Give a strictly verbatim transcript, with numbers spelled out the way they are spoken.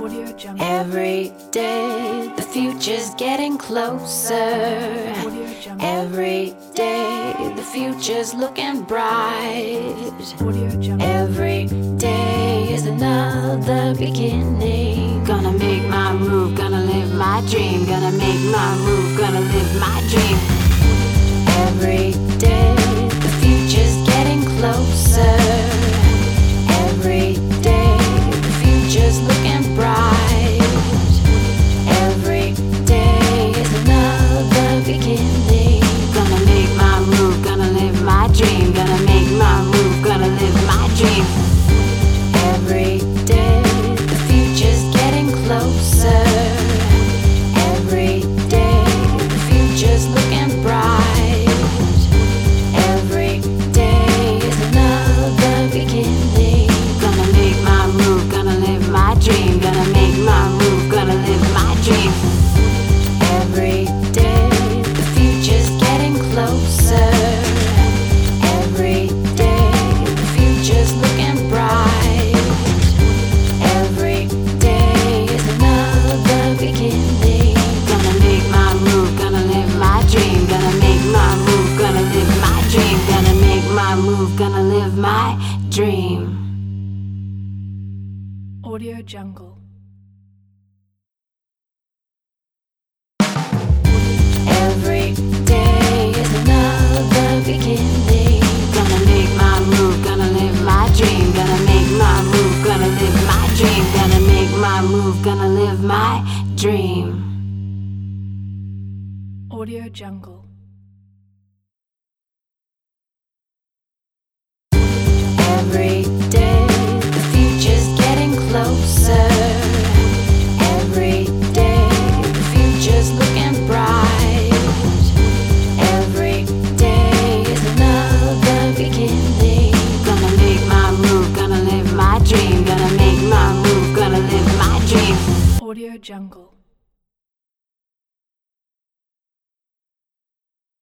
Every day the future's getting closer. Every day the future's looking bright. Every day is another beginning. Gonna make my move, gonna live my dream. Gonna make my move, gonna live my dream. Every day the future's getting closer. Every day the future's looking bright. Every day is another beginning. Gonna make my move, gonna live my dream. Gonna make my move, gonna live my dream. Every day the future's getting closer. Every day the future's looking bright. Every day is another beginning. Gonna make my move, gonna live my dream. Gonna make my move, gonna live my dream. Every day the future's getting closer. Every day the future's looking bright. Every day is another beginning. Gonna make my move, gonna live my dream. Gonna make my move, gonna live my dream. Gonna make my move, gonna live my dream. Audio Jungle. Every day is another beginning. Gonna make my move, gonna live my dream. Gonna make my move, gonna live my dream. Gonna make my move, gonna live my dream. Audio Jungle. Every day the future's getting closer. Every day the future's looking bright. Every day is another beginning. Gonna make my move, gonna live my dream. Gonna make my move, gonna live my dream. Audio Jungle.